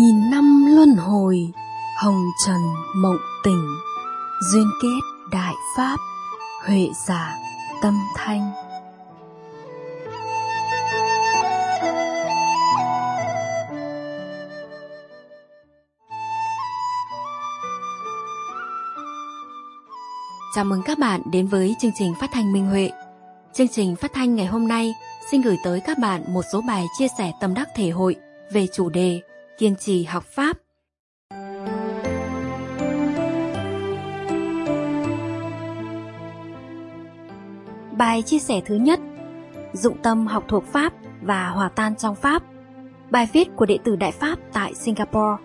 nghìn năm luân hồi, hồng trần mộng tỉnh, duyên kết đại pháp, huệ giả tâm thanh. Chào mừng các bạn đến với chương trình phát thanh Minh Huệ. Chương trình phát thanh ngày hôm nay xin gửi tới các bạn một số bài chia sẻ tâm đắc thể hội về chủ đề kiên trì học Pháp. Bài chia sẻ thứ nhất: dụng tâm học thuộc Pháp và hòa tan trong Pháp. Bài viết của đệ tử Đại Pháp tại Singapore.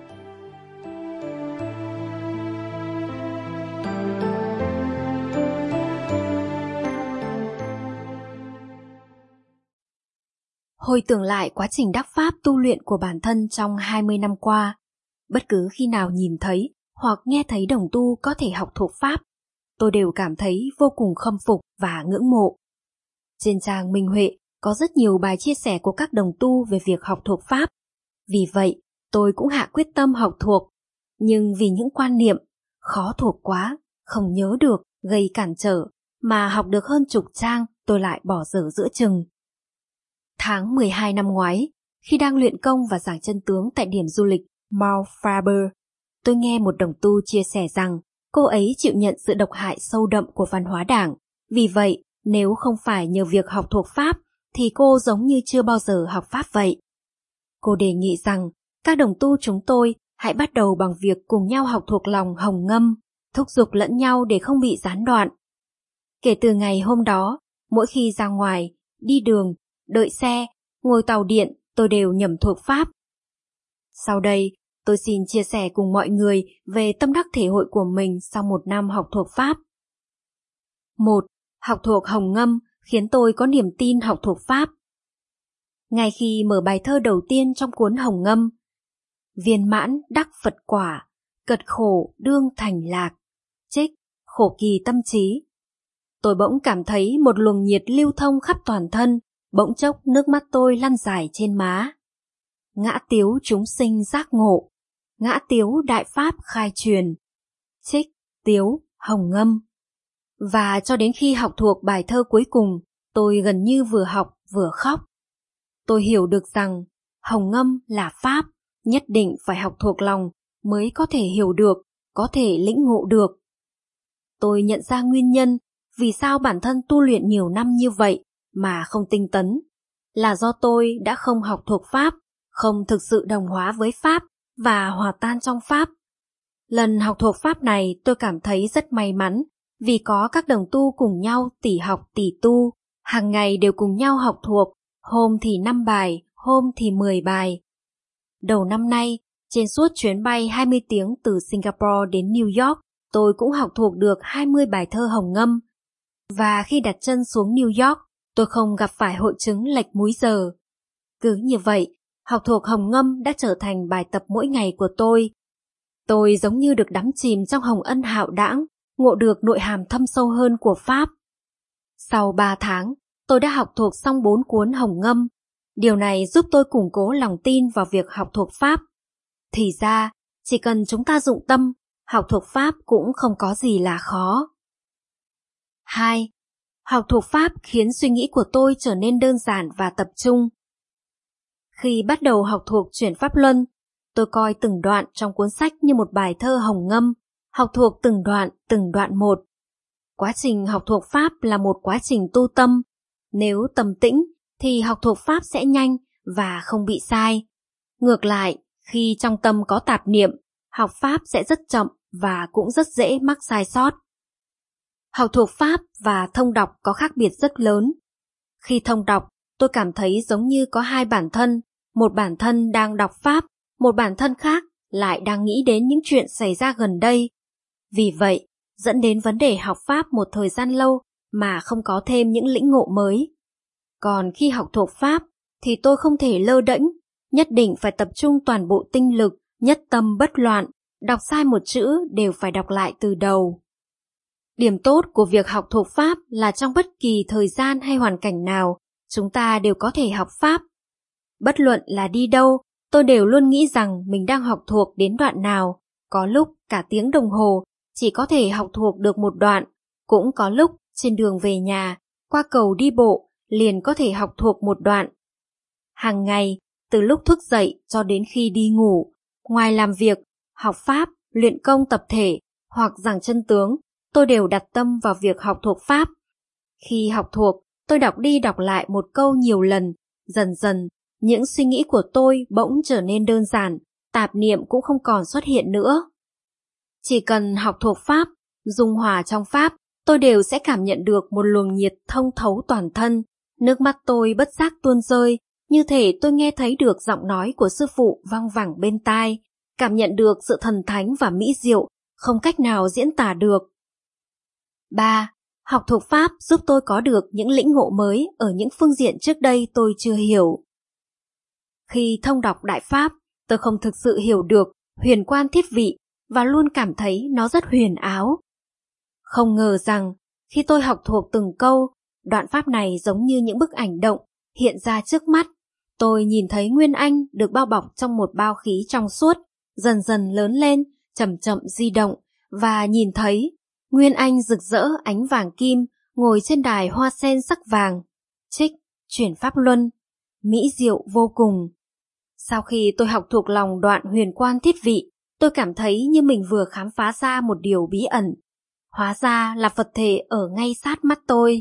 Hồi tưởng lại quá trình đắc Pháp tu luyện của bản thân trong 20 năm qua, bất cứ khi nào nhìn thấy hoặc nghe thấy đồng tu có thể học thuộc Pháp, tôi đều cảm thấy vô cùng khâm phục và ngưỡng mộ. Trên trang Minh Huệ có rất nhiều bài chia sẻ của các đồng tu về việc học thuộc Pháp. Vì vậy, tôi cũng hạ quyết tâm học thuộc, nhưng vì những quan niệm khó thuộc quá, không nhớ được, gây cản trở, mà học được hơn chục trang tôi lại bỏ dở giữa chừng. Tháng 12 năm ngoái, khi đang luyện công và giảng chân tướng tại điểm du lịch Mount Faber, tôi nghe một đồng tu chia sẻ rằng cô ấy chịu nhận sự độc hại sâu đậm của văn hóa Đảng. Vì vậy, nếu không phải nhờ việc học thuộc Pháp, thì cô giống như chưa bao giờ học Pháp vậy. Cô đề nghị rằng các đồng tu chúng tôi hãy bắt đầu bằng việc cùng nhau học thuộc lòng Hồng Ngâm, thúc giục lẫn nhau để không bị gián đoạn. Kể từ ngày hôm đó, mỗi khi ra ngoài, đi đường, đợi xe, ngồi tàu điện, tôi đều nhẩm thuộc Pháp. Sau đây, tôi xin chia sẻ cùng mọi người về tâm đắc thể hội của mình sau một năm học thuộc Pháp. 1. Học thuộc Hồng Ngâm khiến tôi có niềm tin học thuộc Pháp. Ngay khi mở bài thơ đầu tiên trong cuốn Hồng Ngâm, viên mãn đắc Phật quả, cật khổ đương thành lạc, trích khổ kỳ tâm trí, tôi bỗng cảm thấy một luồng nhiệt lưu thông khắp toàn thân, bỗng chốc nước mắt tôi lăn dài trên má. Ngã tiếu chúng sinh giác ngộ, ngã tiếu đại pháp khai truyền, trích tiếu Hồng Ngâm. Và cho đến khi học thuộc bài thơ cuối cùng, tôi gần như vừa học vừa khóc. Tôi hiểu được rằng Hồng Ngâm là Pháp, nhất định phải học thuộc lòng mới có thể hiểu được, có thể lĩnh ngộ được. Tôi nhận ra nguyên nhân vì sao bản thân tu luyện nhiều năm như vậy mà không tinh tấn, là do tôi đã không học thuộc Pháp, không thực sự đồng hóa với Pháp và hòa tan trong Pháp. Lần học thuộc Pháp này tôi cảm thấy rất may mắn vì có các đồng tu cùng nhau tỉ học tỉ tu, hàng ngày đều cùng nhau học thuộc, hôm thì 5 bài, hôm thì 10 bài. Đầu năm nay, trên suốt chuyến bay 20 tiếng từ Singapore đến New York, tôi cũng học thuộc được 20 bài thơ Hồng Ngâm. Và khi đặt chân xuống New York, tôi không gặp phải hội chứng lệch múi giờ. Cứ như vậy, học thuộc Hồng Ngâm đã trở thành bài tập mỗi ngày của tôi. Tôi giống như được đắm chìm trong hồng ân hạo đãng, ngộ được nội hàm thâm sâu hơn của Pháp. Sau 3 tháng, tôi đã học thuộc xong 4 cuốn Hồng Ngâm. Điều này giúp tôi củng cố lòng tin vào việc học thuộc Pháp. Thì ra, chỉ cần chúng ta dụng tâm, học thuộc Pháp cũng không có gì là khó. 2. Học thuộc Pháp khiến suy nghĩ của tôi trở nên đơn giản và tập trung. Khi bắt đầu học thuộc chuyển Pháp Luân, tôi coi từng đoạn trong cuốn sách như một bài thơ Hồng Ngâm, học thuộc từng đoạn một. Quá trình học thuộc Pháp là một quá trình tu tâm. Nếu tâm tĩnh thì học thuộc Pháp sẽ nhanh và không bị sai. Ngược lại, khi trong tâm có tạp niệm, học Pháp sẽ rất chậm và cũng rất dễ mắc sai sót. Học thuộc Pháp và thông đọc có khác biệt rất lớn. Khi thông đọc, tôi cảm thấy giống như có hai bản thân, một bản thân đang đọc Pháp, một bản thân khác lại đang nghĩ đến những chuyện xảy ra gần đây. Vì vậy, dẫn đến vấn đề học Pháp một thời gian lâu mà không có thêm những lĩnh ngộ mới. Còn khi học thuộc Pháp thì tôi không thể lơ đễnh, nhất định phải tập trung toàn bộ tinh lực, nhất tâm bất loạn, đọc sai một chữ đều phải đọc lại từ đầu. Điểm tốt của việc học thuộc Pháp là trong bất kỳ thời gian hay hoàn cảnh nào, chúng ta đều có thể học Pháp. Bất luận là đi đâu, tôi đều luôn nghĩ rằng mình đang học thuộc đến đoạn nào. Có lúc cả tiếng đồng hồ chỉ có thể học thuộc được một đoạn, cũng có lúc trên đường về nhà, qua cầu đi bộ liền có thể học thuộc một đoạn. Hàng ngày, từ lúc thức dậy cho đến khi đi ngủ, ngoài làm việc, học pháp, luyện công tập thể hoặc giảng chân tướng, tôi đều đặt tâm vào việc học thuộc pháp. Khi học thuộc, tôi đọc đi đọc lại một câu nhiều lần, dần dần, những suy nghĩ của tôi bỗng trở nên đơn giản, tạp niệm cũng không còn xuất hiện nữa. Chỉ cần học thuộc pháp, dung hòa trong pháp, tôi đều sẽ cảm nhận được một luồng nhiệt thông thấu toàn thân, nước mắt tôi bất giác tuôn rơi, như thể tôi nghe thấy được giọng nói của sư phụ vang vẳng bên tai, cảm nhận được sự thần thánh và mỹ diệu, không cách nào diễn tả được. 3. Học thuộc pháp giúp tôi có được những lĩnh ngộ mới ở những phương diện trước đây tôi chưa hiểu. Khi thông đọc Đại Pháp, tôi không thực sự hiểu được huyền quan thiết vị và luôn cảm thấy nó rất huyền áo. Không ngờ rằng khi tôi học thuộc từng câu, đoạn pháp này giống như những bức ảnh động hiện ra trước mắt. Tôi nhìn thấy Nguyên Anh được bao bọc trong một bao khí trong suốt, dần dần lớn lên, chậm chậm di động, và nhìn thấy Nguyên Anh rực rỡ ánh vàng kim ngồi trên đài hoa sen sắc vàng. Trích, chuyển pháp luân, mỹ diệu vô cùng. Sau khi tôi học thuộc lòng đoạn huyền quan thiết vị, tôi cảm thấy như mình vừa khám phá ra một điều bí ẩn. Hóa ra là Phật thể ở ngay sát mắt tôi.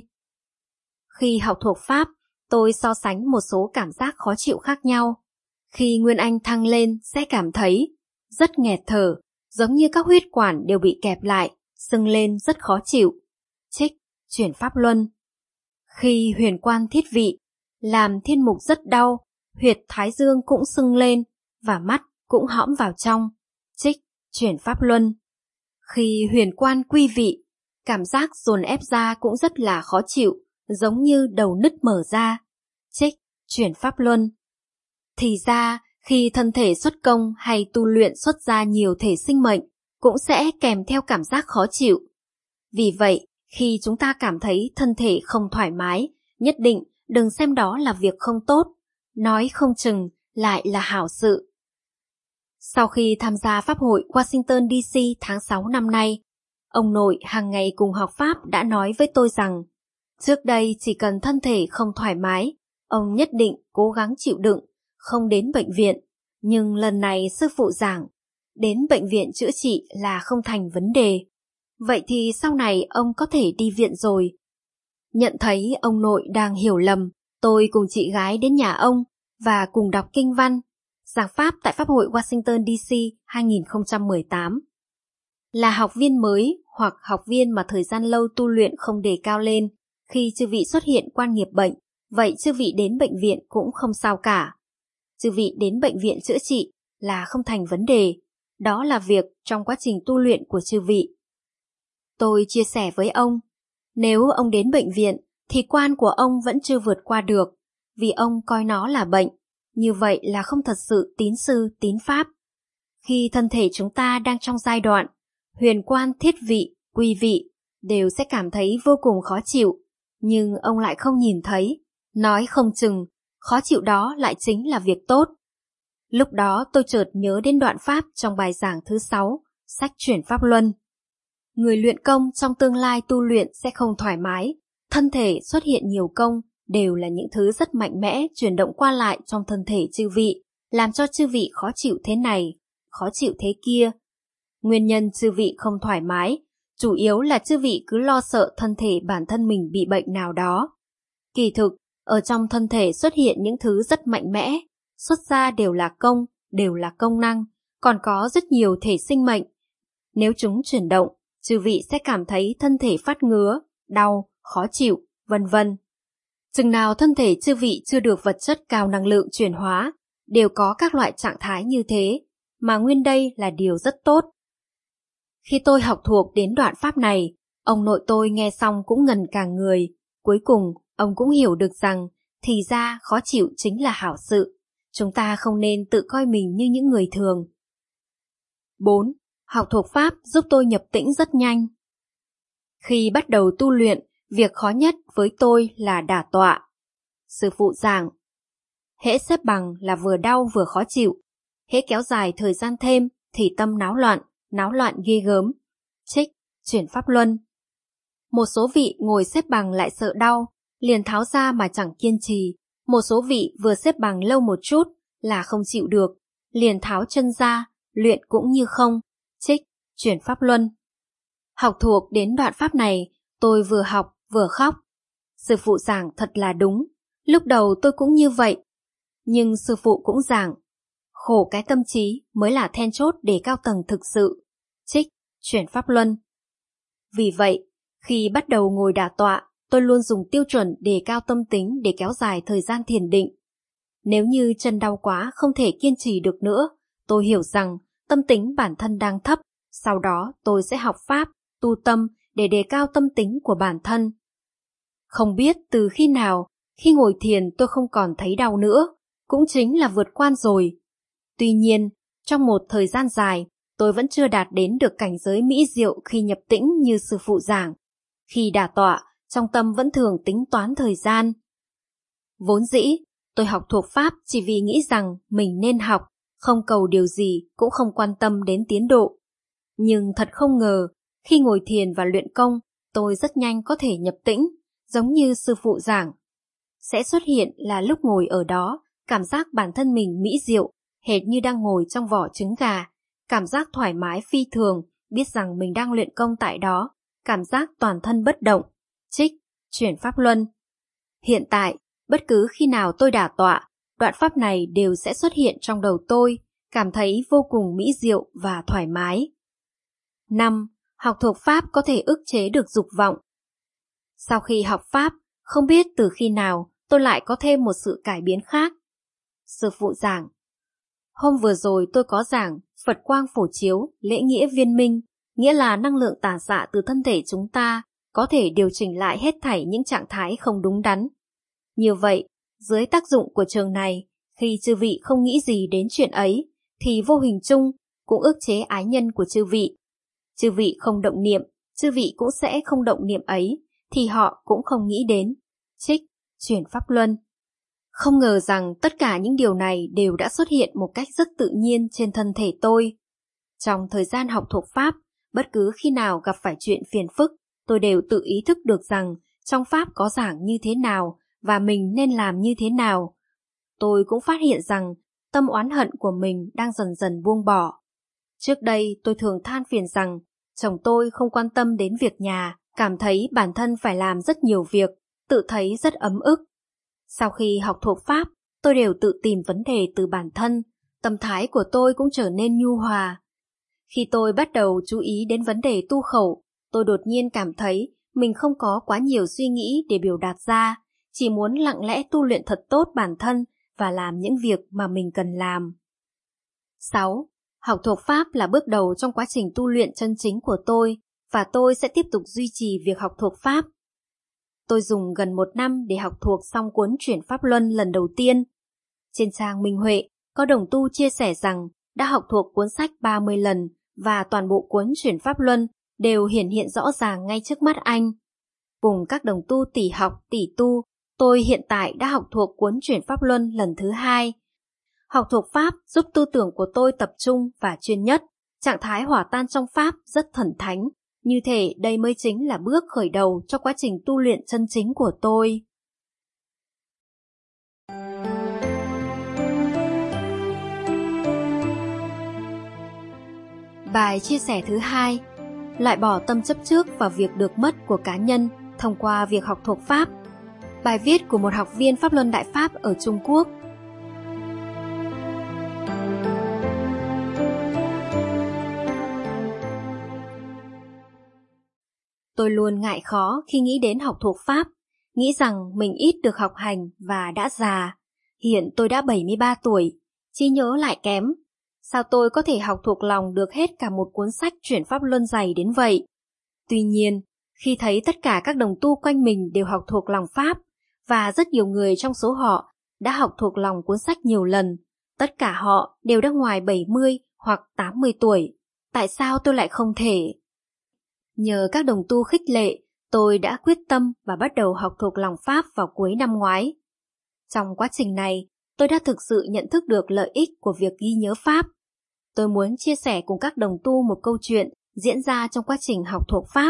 Khi học thuộc pháp, tôi so sánh một số cảm giác khó chịu khác nhau. Khi Nguyên Anh thăng lên sẽ cảm thấy rất nghẹt thở, giống như các huyết quản đều bị kẹp lại, sưng lên rất khó chịu. Trích, chuyển pháp luân. Khi huyền quan thiết vị, làm thiên mục rất đau, huyệt thái dương cũng sưng lên và mắt cũng hõm vào trong. Trích, chuyển pháp luân. Khi huyền quan quy vị, cảm giác dồn ép ra cũng rất là khó chịu, giống như đầu nứt mở ra. Trích, chuyển pháp luân. Thì ra, khi thân thể xuất công hay tu luyện xuất ra nhiều thể sinh mệnh, cũng sẽ kèm theo cảm giác khó chịu. Vì vậy, khi chúng ta cảm thấy thân thể không thoải mái, nhất định đừng xem đó là việc không tốt, nói không chừng lại là hảo sự. Sau khi tham gia Pháp hội Washington DC tháng 6 năm nay, ông nội hàng ngày cùng học Pháp đã nói với tôi rằng, trước đây chỉ cần thân thể không thoải mái, ông nhất định cố gắng chịu đựng, không đến bệnh viện. Nhưng lần này sư phụ giảng, đến bệnh viện chữa trị là không thành vấn đề. Vậy thì sau này ông có thể đi viện rồi. Nhận thấy ông nội đang hiểu lầm, tôi cùng chị gái đến nhà ông và cùng đọc kinh văn, giảng Pháp tại Pháp hội Washington DC 2018. Là học viên mới hoặc học viên mà thời gian lâu tu luyện không đề cao lên, khi chư vị xuất hiện quan nghiệp bệnh, vậy chư vị đến bệnh viện cũng không sao cả. Chư vị đến bệnh viện chữa trị là không thành vấn đề, đó là việc trong quá trình tu luyện của chư vị. Tôi chia sẻ với ông, nếu ông đến bệnh viện thì quan của ông vẫn chưa vượt qua được, vì ông coi nó là bệnh, như vậy là không thật sự tín sư tín pháp. Khi thân thể chúng ta đang trong giai đoạn huyền quan thiết vị, quy vị, đều sẽ cảm thấy vô cùng khó chịu, nhưng ông lại không nhìn thấy, nói không chừng khó chịu đó lại chính là việc tốt. Lúc đó tôi chợt nhớ đến đoạn pháp trong bài giảng thứ 6, sách chuyển pháp luân. Người luyện công trong tương lai tu luyện sẽ không thoải mái, thân thể xuất hiện nhiều công đều là những thứ rất mạnh mẽ chuyển động qua lại trong thân thể chư vị, làm cho chư vị khó chịu thế này, khó chịu thế kia. Nguyên nhân chư vị không thoải mái, chủ yếu là chư vị cứ lo sợ thân thể bản thân mình bị bệnh nào đó. Kỳ thực, ở trong thân thể xuất hiện những thứ rất mạnh mẽ, xuất ra đều là công năng, còn có rất nhiều thể sinh mệnh. Nếu chúng chuyển động, chư vị sẽ cảm thấy thân thể phát ngứa, đau, khó chịu, vân vân. Chừng nào thân thể chư vị chưa được vật chất cao năng lượng chuyển hóa, đều có các loại trạng thái như thế, mà nguyên đây là điều rất tốt. Khi tôi học thuộc đến đoạn pháp này, ông nội tôi nghe xong cũng ngần cả người. Cuối cùng, ông cũng hiểu được rằng, thì ra khó chịu chính là hảo sự. Chúng ta không nên tự coi mình như những người thường. 4. Học thuộc pháp giúp tôi nhập tĩnh rất nhanh. Khi bắt đầu tu luyện, việc khó nhất với tôi là đả tọa. Sư phụ giảng, hễ xếp bằng là vừa đau vừa khó chịu, hễ kéo dài thời gian thêm thì tâm náo loạn ghê gớm. Trích, chuyển pháp luân. Một số vị ngồi xếp bằng lại sợ đau, liền tháo ra mà chẳng kiên trì. Một số vị vừa xếp bằng lâu một chút là không chịu được, liền tháo chân ra, luyện cũng như không. Trích, chuyển pháp luân. Học thuộc đến đoạn pháp này, tôi vừa học vừa khóc. Sư phụ giảng thật là đúng, lúc đầu tôi cũng như vậy. Nhưng sư phụ cũng giảng, khổ cái tâm trí mới là then chốt để cao tầng thực sự. Trích, chuyển pháp luân. Vì vậy, khi bắt đầu ngồi đả tọa, tôi luôn dùng tiêu chuẩn đề cao tâm tính để kéo dài thời gian thiền định. Nếu như chân đau quá không thể kiên trì được nữa, tôi hiểu rằng tâm tính bản thân đang thấp, sau đó tôi sẽ học pháp, tu tâm để đề cao tâm tính của bản thân. Không biết từ khi nào, khi ngồi thiền tôi không còn thấy đau nữa, cũng chính là vượt quan rồi. Tuy nhiên, trong một thời gian dài, tôi vẫn chưa đạt đến được cảnh giới mỹ diệu khi nhập tĩnh như sư phụ giảng. Khi đả tọa, trong tâm vẫn thường tính toán thời gian. Vốn dĩ, tôi học thuộc pháp chỉ vì nghĩ rằng mình nên học, không cầu điều gì cũng không quan tâm đến tiến độ. Nhưng thật không ngờ, khi ngồi thiền và luyện công, tôi rất nhanh có thể nhập tĩnh, giống như sư phụ giảng. Sẽ xuất hiện là lúc ngồi ở đó, cảm giác bản thân mình mỹ diệu, hệt như đang ngồi trong vỏ trứng gà, cảm giác thoải mái phi thường, biết rằng mình đang luyện công tại đó, cảm giác toàn thân bất động. Trích, chuyển pháp luân. Hiện tại, bất cứ khi nào tôi đả tọa, đoạn pháp này đều sẽ xuất hiện trong đầu tôi, cảm thấy vô cùng mỹ diệu và thoải mái. 5. Học thuộc pháp có thể ức chế được dục vọng. Sau khi học pháp, không biết từ khi nào tôi lại có thêm một sự cải biến khác. Sư phụ giảng, hôm vừa rồi tôi có giảng Phật quang phổ chiếu, lễ nghĩa viên minh, nghĩa là năng lượng tản xạ từ thân thể chúng ta có thể điều chỉnh lại hết thảy những trạng thái không đúng đắn. Như vậy, dưới tác dụng của trường này, khi chư vị không nghĩ gì đến chuyện ấy, thì vô hình chung cũng ức chế ái nhân của chư vị. Chư vị không động niệm, chư vị cũng sẽ không động niệm ấy, thì họ cũng không nghĩ đến. Trích, chuyển pháp luân. Không ngờ rằng tất cả những điều này đều đã xuất hiện một cách rất tự nhiên trên thân thể tôi. Trong thời gian học thuộc pháp, bất cứ khi nào gặp phải chuyện phiền phức, tôi đều tự ý thức được rằng trong pháp có giảng như thế nào và mình nên làm như thế nào. Tôi cũng phát hiện rằng tâm oán hận của mình đang dần dần buông bỏ. Trước đây tôi thường than phiền rằng chồng tôi không quan tâm đến việc nhà, cảm thấy bản thân phải làm rất nhiều việc, tự thấy rất ấm ức. Sau khi học thuộc pháp, tôi đều tự tìm vấn đề từ bản thân, tâm thái của tôi cũng trở nên nhu hòa. Khi tôi bắt đầu chú ý đến vấn đề tu khẩu, tôi đột nhiên cảm thấy mình không có quá nhiều suy nghĩ để biểu đạt ra, chỉ muốn lặng lẽ tu luyện thật tốt bản thân và làm những việc mà mình cần làm. 6. Học thuộc pháp là bước đầu trong quá trình tu luyện chân chính của tôi, và tôi sẽ tiếp tục duy trì việc học thuộc pháp. Tôi dùng gần 1 năm để học thuộc xong cuốn chuyển pháp luân lần đầu tiên. Trên trang Minh Huệ, có đồng tu chia sẻ rằng đã học thuộc cuốn sách 30 lần và toàn bộ cuốn chuyển pháp luân đều hiển hiện rõ ràng ngay trước mắt anh. Cùng các đồng tu tỷ học, tỷ tu, tôi hiện tại đã học thuộc cuốn chuyển pháp luân lần thứ 2. Học thuộc pháp giúp tư tưởng của tôi tập trung và chuyên nhất, trạng thái hỏa tan trong pháp rất thần thánh. Như thể đây mới chính là bước khởi đầu cho quá trình tu luyện chân chính của tôi. Bài chia sẻ thứ 2: loại bỏ tâm chấp trước vào việc được mất của cá nhân thông qua việc học thuộc pháp. Bài viết của một học viên Pháp Luân Đại Pháp ở Trung Quốc. Tôi luôn ngại khó khi nghĩ đến học thuộc pháp, nghĩ rằng mình ít được học hành và đã già. Hiện tôi đã 73 tuổi, trí nhớ lại kém. Sao tôi có thể học thuộc lòng được hết cả một cuốn sách chuyển pháp luân dày đến vậy? Tuy nhiên, khi thấy tất cả các đồng tu quanh mình đều học thuộc lòng pháp, và rất nhiều người trong số họ đã học thuộc lòng cuốn sách nhiều lần, tất cả họ đều đã ngoài 70 hoặc 80 tuổi. Tại sao tôi lại không thể? Nhờ các đồng tu khích lệ, tôi đã quyết tâm và bắt đầu học thuộc lòng pháp vào cuối năm ngoái. Trong quá trình này, tôi đã thực sự nhận thức được lợi ích của việc ghi nhớ pháp. Tôi muốn chia sẻ cùng các đồng tu một câu chuyện diễn ra trong quá trình học thuộc pháp.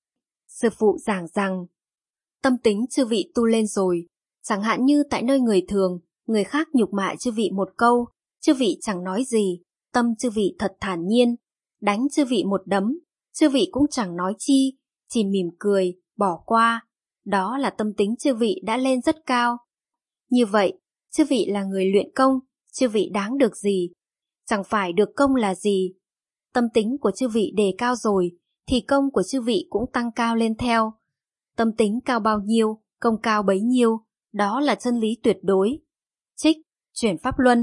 Sư phụ giảng rằng, tâm tính chư vị tu lên rồi, chẳng hạn như tại nơi người thường, người khác nhục mạ chư vị một câu, chư vị chẳng nói gì, tâm chư vị thật thản nhiên, đánh chư vị một đấm, chư vị cũng chẳng nói chi, chỉ mỉm cười, bỏ qua. Đó là tâm tính chư vị đã lên rất cao. Như vậy, chư vị là người luyện công, chư vị đáng được gì? Chẳng phải được công là gì. Tâm tính của chư vị đề cao rồi, thì công của chư vị cũng tăng cao lên theo. Tâm tính cao bao nhiêu, công cao bấy nhiêu, đó là chân lý tuyệt đối. Trích, chuyển pháp luân.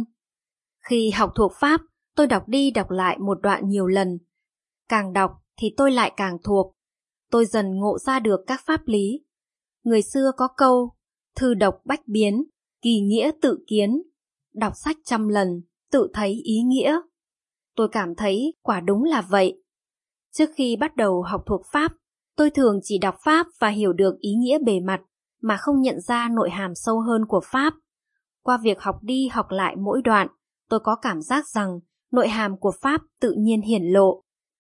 Khi học thuộc pháp, tôi đọc đi đọc lại một đoạn nhiều lần. Càng đọc thì tôi lại càng thuộc. Tôi dần ngộ ra được các pháp lý. Người xưa có câu, thư đọc bách biến, kỳ nghĩa tự kiến. Đọc sách 100 lần, tự thấy ý nghĩa. Tôi cảm thấy quả đúng là vậy. Trước khi bắt đầu học thuộc pháp, tôi thường chỉ đọc pháp và hiểu được ý nghĩa bề mặt, mà không nhận ra nội hàm sâu hơn của pháp. Qua việc học đi học lại mỗi đoạn, tôi có cảm giác rằng nội hàm của pháp tự nhiên hiển lộ.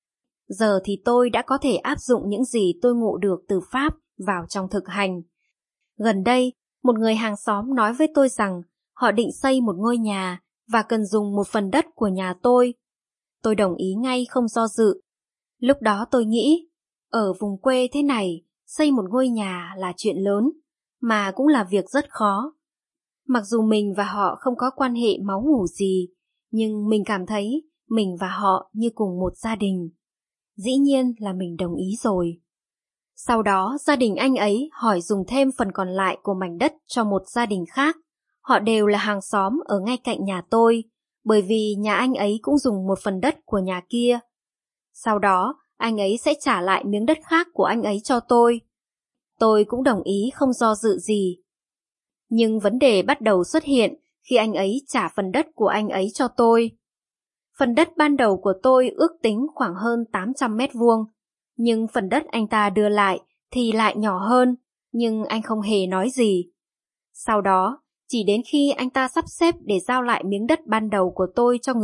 Giờ thì tôi đã có thể áp dụng những gì tôi ngộ được từ pháp vào trong thực hành. Gần đây, một người hàng xóm nói với tôi rằng họ định xây một ngôi nhà và cần dùng một phần đất của nhà tôi. Tôi đồng ý ngay không do dự. Lúc đó tôi nghĩ, ở vùng quê thế này, xây một ngôi nhà là chuyện lớn, mà cũng là việc rất khó. Mặc dù mình và họ không có quan hệ máu mủ gì, nhưng mình cảm thấy mình và họ như cùng một gia đình. Dĩ nhiên là mình đồng ý rồi. Sau đó gia đình anh ấy hỏi dùng thêm phần còn lại của mảnh đất cho một gia đình khác. Họ đều là hàng xóm ở ngay cạnh nhà tôi, bởi vì nhà anh ấy cũng dùng một phần đất của nhà kia. Sau đó, anh ấy sẽ trả lại miếng đất khác của anh ấy cho tôi. Tôi cũng đồng ý không do dự gì. Nhưng vấn đề bắt đầu xuất hiện khi anh ấy trả phần đất của anh ấy cho tôi. Phần đất ban đầu của tôi ước tính khoảng hơn 800 mét vuông, nhưng phần đất anh ta đưa lại thì lại nhỏ hơn, nhưng anh không hề nói gì. Sau đó, chỉ đến khi anh ta sắp xếp để giao lại miếng đất ban đầu của tôi cho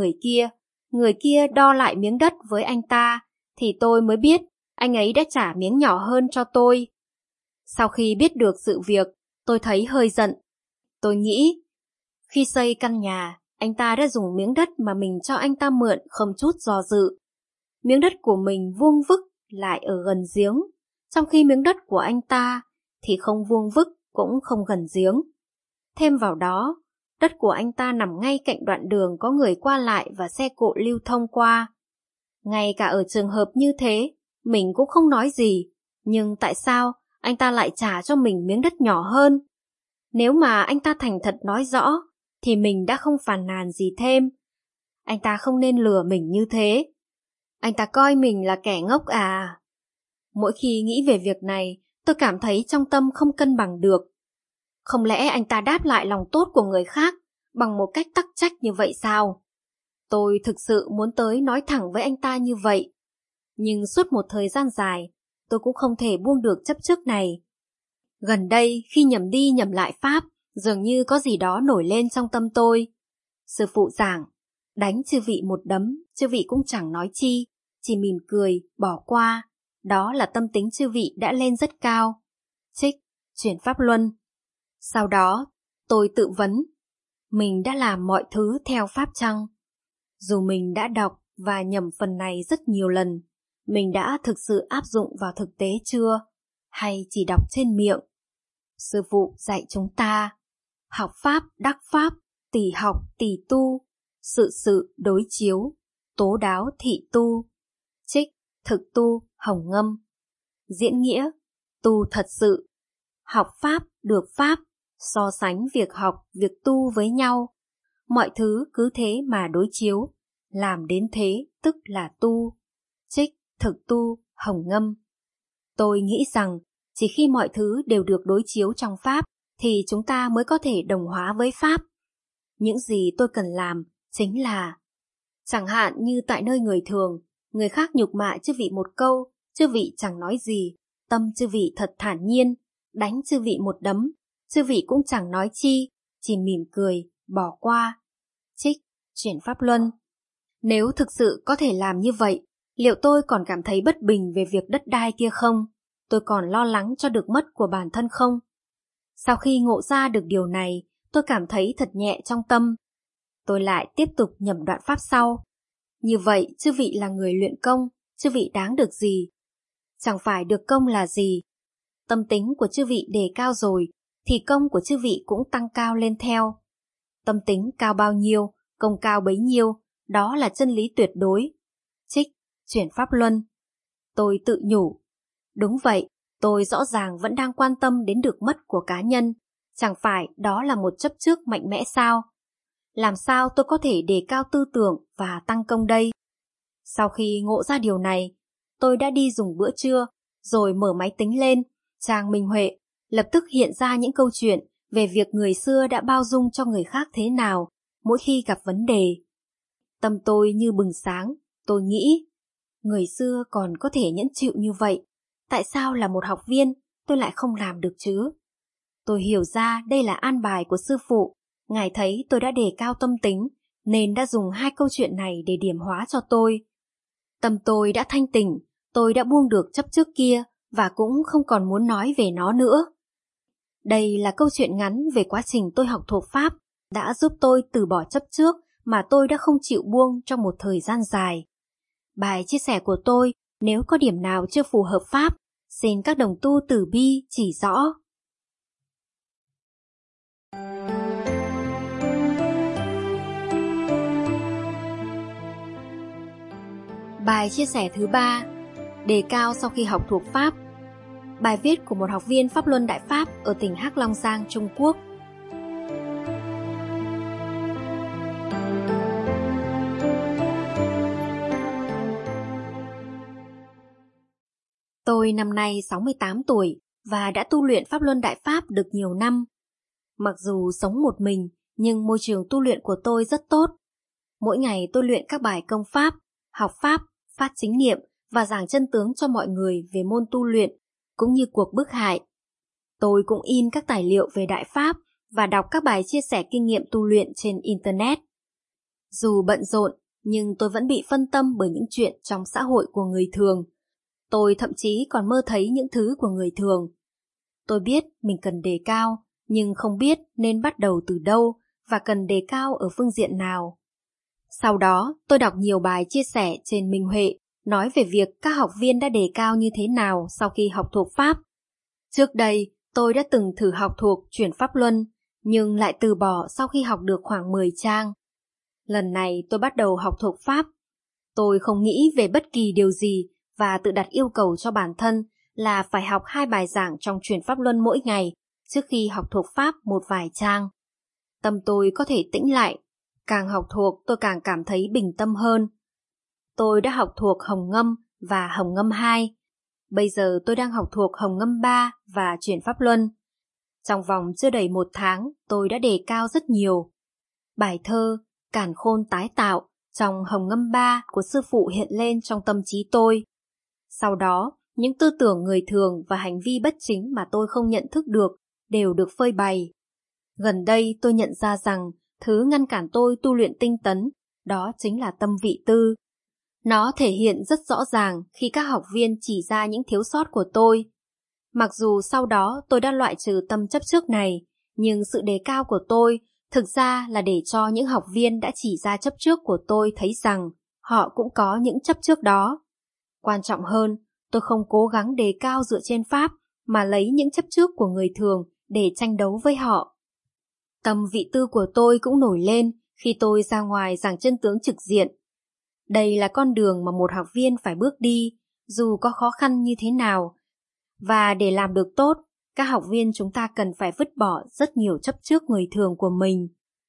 người kia đo lại miếng đất với anh ta, thì tôi mới biết anh ấy đã trả miếng nhỏ hơn cho tôi. Sau khi biết được sự việc, tôi thấy hơi giận. Tôi nghĩ, khi xây căn nhà, anh ta đã dùng miếng đất mà mình cho anh ta mượn không chút do dự. Miếng đất của mình vuông vức lại ở gần giếng, trong khi miếng đất của anh ta thì không vuông vức cũng không gần giếng. Thêm vào đó, đất của anh ta nằm ngay cạnh đoạn đường có người qua lại và xe cộ lưu thông qua. Ngay cả ở trường hợp như thế, mình cũng không nói gì, nhưng tại sao anh ta lại trả cho mình miếng đất nhỏ hơn? Nếu mà anh ta thành thật nói rõ, thì mình đã không phàn nàn gì thêm. Anh ta không nên lừa mình như thế. Anh ta coi mình là kẻ ngốc à? Mỗi khi nghĩ về việc này, tôi cảm thấy trong tâm không cân bằng được. Không lẽ anh ta đáp lại lòng tốt của người khác bằng một cách tắc trách như vậy sao? Tôi thực sự muốn tới nói thẳng với anh ta như vậy. Nhưng suốt một thời gian dài, tôi cũng không thể buông được chấp trước này. Gần đây, khi nhẩm đi nhẩm lại pháp, dường như có gì đó nổi lên trong tâm tôi. Sư phụ giảng, đánh chư vị một đấm, chư vị cũng chẳng nói chi, chỉ mỉm cười, bỏ qua. Đó là tâm tính chư vị đã lên rất cao. Trích, chuyển pháp luân. Sau đó, tôi tự vấn, mình đã làm mọi thứ theo pháp chăng? Dù mình đã đọc và nhẩm phần này rất nhiều lần, mình đã thực sự áp dụng vào thực tế chưa? Hay chỉ đọc trên miệng? Sư phụ dạy chúng ta, học pháp đắc pháp, tỳ học tỳ tu, sự sự đối chiếu, tố đáo thị tu. Trích, thực tu, Hồng Ngâm. Diễn nghĩa, tu thật sự. Học pháp được pháp, so sánh việc học, việc tu với nhau. Mọi thứ cứ thế mà đối chiếu, làm đến thế tức là tu. Trích, thực tu, Hồng Ngâm. Tôi nghĩ rằng chỉ khi mọi thứ đều được đối chiếu trong pháp thì chúng ta mới có thể đồng hóa với pháp. Những gì tôi cần làm chính là, chẳng hạn như tại nơi người thường, người khác nhục mạ chư vị một câu, chư vị chẳng nói gì, tâm chư vị thật thản nhiên, đánh chư vị một đấm, chư vị cũng chẳng nói chi, chỉ mỉm cười, bỏ qua. Trích, chuyển pháp luân. Nếu thực sự có thể làm như vậy, liệu tôi còn cảm thấy bất bình về việc đất đai kia không? Tôi còn lo lắng cho được mất của bản thân không? Sau khi ngộ ra được điều này, tôi cảm thấy thật nhẹ trong tâm. Tôi lại tiếp tục nhẩm đoạn pháp sau. Như vậy, chư vị là người luyện công, chư vị đáng được gì? Chẳng phải được công là gì? Tâm tính của chư vị đề cao rồi, thì công của chư vị cũng tăng cao lên theo. Tâm tính cao bao nhiêu, công cao bấy nhiêu, đó là chân lý tuyệt đối. Trích, chuyển pháp luân. Tôi tự nhủ. Đúng vậy, tôi rõ ràng vẫn đang quan tâm đến được mất của cá nhân. Chẳng phải đó là một chấp trước mạnh mẽ sao? Làm sao tôi có thể đề cao tư tưởng và tăng công đây? Sau khi ngộ ra điều này, tôi đã đi dùng bữa trưa, rồi mở máy tính lên, trang Minh Huệ, lập tức hiện ra những câu chuyện về việc người xưa đã bao dung cho người khác thế nào mỗi khi gặp vấn đề. Tâm tôi như bừng sáng, tôi nghĩ, người xưa còn có thể nhẫn chịu như vậy, tại sao là một học viên tôi lại không làm được chứ? Tôi hiểu ra đây là an bài của sư phụ, ngài thấy tôi đã đề cao tâm tính, nên đã dùng 2 câu chuyện này để điểm hóa cho tôi. Tâm tôi đã thanh tỉnh, tôi đã buông được chấp trước kia và cũng không còn muốn nói về nó nữa. Đây là câu chuyện ngắn về quá trình tôi học thuộc Pháp, đã giúp tôi từ bỏ chấp trước mà tôi đã không chịu buông trong một thời gian dài. Bài chia sẻ của tôi, nếu có điểm nào chưa phù hợp Pháp, xin các đồng tu từ bi chỉ rõ. Bài chia sẻ thứ 3, đề cao sau khi học thuộc Pháp. Bài viết của một học viên Pháp Luân Đại Pháp ở tỉnh Hắc Long Giang, Trung Quốc. Tôi năm nay 68 tuổi và đã tu luyện Pháp Luân Đại Pháp được nhiều năm. Mặc dù sống một mình, nhưng môi trường tu luyện của tôi rất tốt. Mỗi ngày tôi luyện các bài công pháp, học pháp, phát chính niệm và giảng chân tướng cho mọi người về môn tu luyện, cũng như cuộc bức hại. Tôi cũng in các tài liệu về Đại Pháp và đọc các bài chia sẻ kinh nghiệm tu luyện trên Internet. Dù bận rộn, nhưng tôi vẫn bị phân tâm bởi những chuyện trong xã hội của người thường. Tôi thậm chí còn mơ thấy những thứ của người thường. Tôi biết mình cần đề cao, nhưng không biết nên bắt đầu từ đâu và cần đề cao ở phương diện nào. Sau đó, tôi đọc nhiều bài chia sẻ trên Minh Huệ, nói về việc các học viên đã đề cao như thế nào sau khi học thuộc Pháp. Trước đây, tôi đã từng thử học thuộc chuyển Pháp Luân, nhưng lại từ bỏ sau khi học được khoảng 10 trang. Lần này tôi bắt đầu học thuộc Pháp. Tôi không nghĩ về bất kỳ điều gì và tự đặt yêu cầu cho bản thân là phải học 2 bài giảng trong chuyển Pháp Luân mỗi ngày trước khi học thuộc Pháp một vài trang. Tâm tôi có thể tĩnh lại, càng học thuộc tôi càng cảm thấy bình tâm hơn. Tôi đã học thuộc Hồng Ngâm và Hồng Ngâm 2. Bây giờ tôi đang học thuộc Hồng Ngâm 3 và chuyển Pháp Luân. Trong vòng chưa đầy 1 tháng, tôi đã đề cao rất nhiều. Bài thơ Càn Khôn Tái Tạo trong Hồng Ngâm 3 của sư phụ hiện lên trong tâm trí tôi. Sau đó, những tư tưởng người thường và hành vi bất chính mà tôi không nhận thức được đều được phơi bày. Gần đây tôi nhận ra rằng thứ ngăn cản tôi tu luyện tinh tấn, đó chính là tâm vị tư. Nó thể hiện rất rõ ràng khi các học viên chỉ ra những thiếu sót của tôi. Mặc dù sau đó tôi đã loại trừ tâm chấp trước này, nhưng sự đề cao của tôi thực ra là để cho những học viên đã chỉ ra chấp trước của tôi thấy rằng họ cũng có những chấp trước đó. Quan trọng hơn, tôi không cố gắng đề cao dựa trên Pháp mà lấy những chấp trước của người thường để tranh đấu với họ. Tâm vị tư của tôi cũng nổi lên khi tôi ra ngoài giảng chân tướng trực diện. Đây là con đường mà một học viên phải bước đi, dù có khó khăn như thế nào. Và để làm được tốt, các học viên chúng ta cần phải vứt bỏ rất nhiều chấp trước người thường của mình.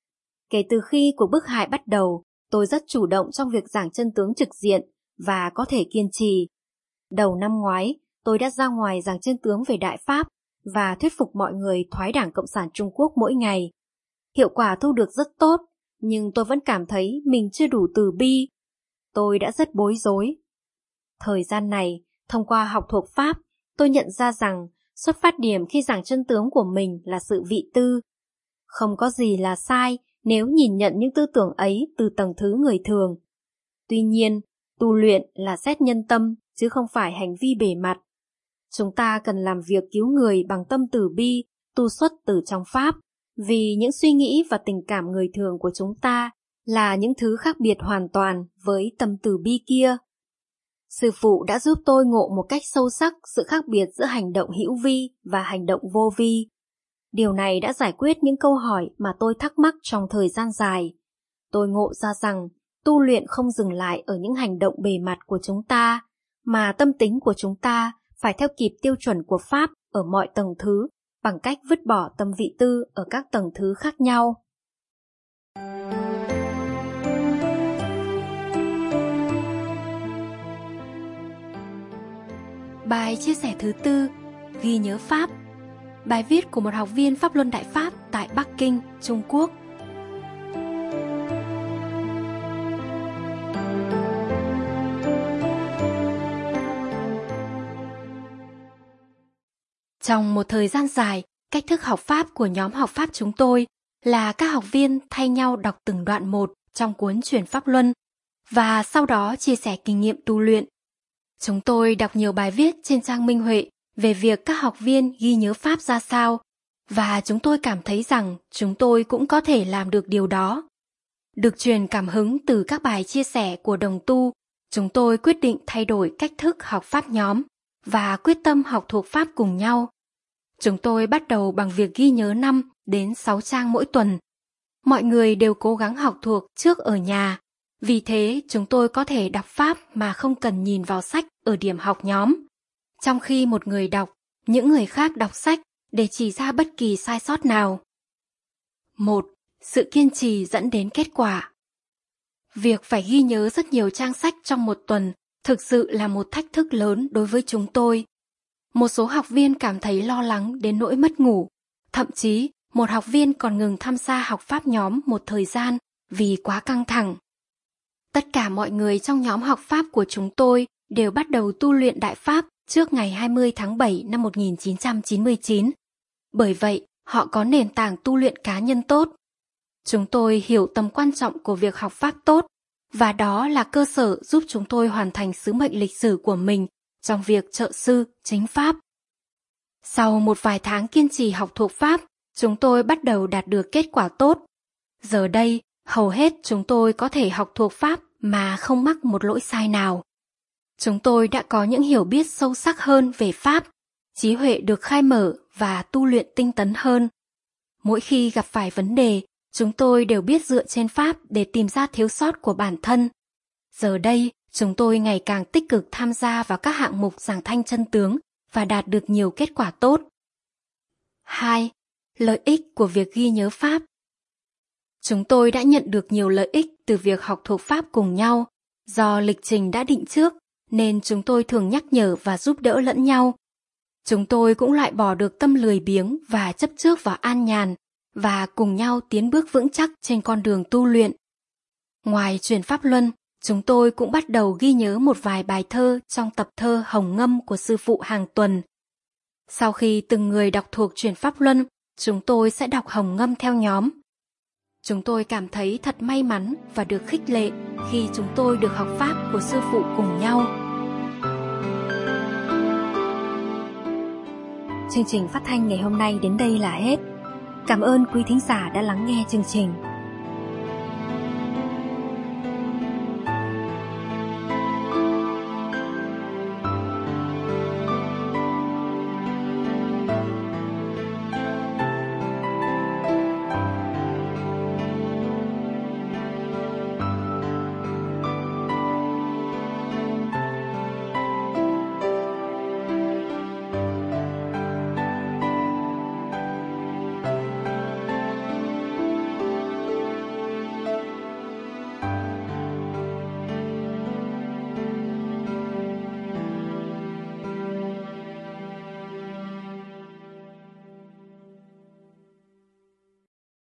Kể từ khi cuộc bức hại bắt đầu, tôi rất chủ động trong việc giảng chân tướng trực diện và có thể kiên trì. Đầu năm ngoái, tôi đã ra ngoài giảng chân tướng về Đại Pháp và thuyết phục mọi người thoái Đảng Cộng sản Trung Quốc mỗi ngày. Hiệu quả thu được rất tốt, nhưng tôi vẫn cảm thấy mình chưa đủ từ bi. Tôi đã rất bối rối. Thời gian này, thông qua học thuộc Pháp, tôi nhận ra rằng xuất phát điểm khi giảng chân tướng của mình là sự vị tư. Không có gì là sai nếu nhìn nhận những tư tưởng ấy từ tầng thứ người thường. Tuy nhiên, tu luyện là xét nhân tâm chứ không phải hành vi bề mặt. Chúng ta cần làm việc cứu người bằng tâm từ bi, tu xuất từ trong Pháp, vì những suy nghĩ và tình cảm người thường của chúng ta là những thứ khác biệt hoàn toàn với tâm từ bi kia. Sư phụ đã giúp tôi ngộ một cách sâu sắc sự khác biệt giữa hành động hữu vi và hành động vô vi. Điều này đã giải quyết những câu hỏi mà tôi thắc mắc trong thời gian dài. Tôi ngộ ra rằng tu luyện không dừng lại ở những hành động bề mặt của chúng ta, mà tâm tính của chúng ta phải theo kịp tiêu chuẩn của Pháp ở mọi tầng thứ bằng cách vứt bỏ tâm vị tư ở các tầng thứ khác nhau. Bài chia sẻ thứ 4, ghi nhớ Pháp. Bài viết của một học viên Pháp Luân Đại Pháp tại Bắc Kinh, Trung Quốc. Trong một thời gian dài, cách thức học Pháp của nhóm học Pháp chúng tôi là các học viên thay nhau đọc từng đoạn một trong cuốn Chuyển Pháp Luân và sau đó chia sẻ kinh nghiệm tu luyện. Chúng tôi đọc nhiều bài viết trên trang Minh Huệ về việc các học viên ghi nhớ Pháp ra sao, và chúng tôi cảm thấy rằng chúng tôi cũng có thể làm được điều đó. Được truyền cảm hứng từ các bài chia sẻ của đồng tu, chúng tôi quyết định thay đổi cách thức học Pháp nhóm và quyết tâm học thuộc Pháp cùng nhau. Chúng tôi bắt đầu bằng việc ghi nhớ 5 đến 6 trang mỗi tuần. Mọi người đều cố gắng học thuộc trước ở nhà, vì thế chúng tôi có thể đọc Pháp mà không cần nhìn vào sách ở điểm học nhóm. Trong khi một người đọc, những người khác đọc sách để chỉ ra bất kỳ sai sót nào. 1. Sự kiên trì dẫn đến kết quả. Việc phải ghi nhớ rất nhiều trang sách trong một tuần thực sự là một thách thức lớn đối với chúng tôi. Một số học viên cảm thấy lo lắng đến nỗi mất ngủ. Thậm chí, một học viên còn ngừng tham gia học Pháp nhóm một thời gian vì quá căng thẳng. Tất cả mọi người trong nhóm học Pháp của chúng tôi đều bắt đầu tu luyện Đại Pháp trước ngày 20 tháng 7 năm 1999. Bởi vậy, họ có nền tảng tu luyện cá nhân tốt. Chúng tôi hiểu tầm quan trọng của việc học Pháp tốt, và đó là cơ sở giúp chúng tôi hoàn thành sứ mệnh lịch sử của mình trong việc trợ sư chính Pháp. Sau một vài tháng kiên trì học thuộc Pháp, chúng tôi bắt đầu đạt được kết quả tốt. Giờ đây, hầu hết chúng tôi có thể học thuộc Pháp mà không mắc một lỗi sai nào. Chúng tôi đã có những hiểu biết sâu sắc hơn về Pháp, trí huệ được khai mở và tu luyện tinh tấn hơn. Mỗi khi gặp phải vấn đề, chúng tôi đều biết dựa trên Pháp để tìm ra thiếu sót của bản thân. Giờ đây, chúng tôi ngày càng tích cực tham gia vào các hạng mục giảng thanh chân tướng và đạt được nhiều kết quả tốt. 2. Lợi ích của việc ghi nhớ Pháp. Chúng tôi đã nhận được nhiều lợi ích từ việc học thuộc Pháp cùng nhau. Do lịch trình đã định trước, nên chúng tôi thường nhắc nhở và giúp đỡ lẫn nhau. Chúng tôi cũng loại bỏ được tâm lười biếng và chấp trước vào an nhàn, và cùng nhau tiến bước vững chắc trên con đường tu luyện. Ngoài Chuyển Pháp Luân, chúng tôi cũng bắt đầu ghi nhớ một vài bài thơ trong tập thơ Hồng Ngâm của sư phụ hàng tuần. Sau khi từng người đọc thuộc Chuyển Pháp Luân, chúng tôi sẽ đọc Hồng Ngâm theo nhóm. Chúng tôi cảm thấy thật may mắn và được khích lệ khi chúng tôi được học Pháp của sư phụ cùng nhau. Chương trình phát thanh ngày hôm nay đến đây là hết. Cảm ơn quý thính giả đã lắng nghe chương trình.